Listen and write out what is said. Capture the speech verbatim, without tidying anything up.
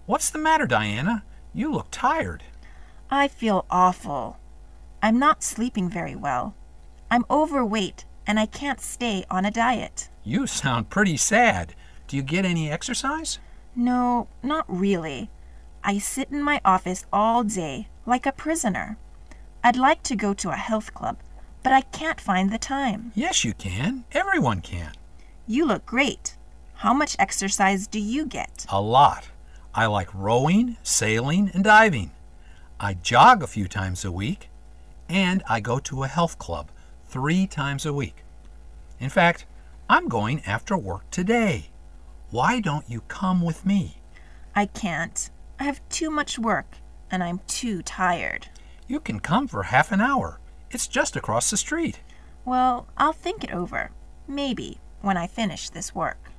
What's the matter, Diana? You look tired. I feel awful. I'm not sleeping very well. I'm overweight and I can't stay on a diet. You sound pretty sad. Do you get any exercise? No, not really. I sit in my office all day like a prisoner. I'd like to go to a health club, but I can't find the time. Yes, you can. Everyone can. You look great. How much exercise do you get? A lot. I like rowing, sailing, and diving. I jog a few times a week, and I go to a health club three times a week. In fact, I'm going after work today. Why don't you come with me? I can't. I have too much work, and I'm too tired. You can come for half an hour. It's just across the street. Well, I'll think it over. Maybe when I finish this work.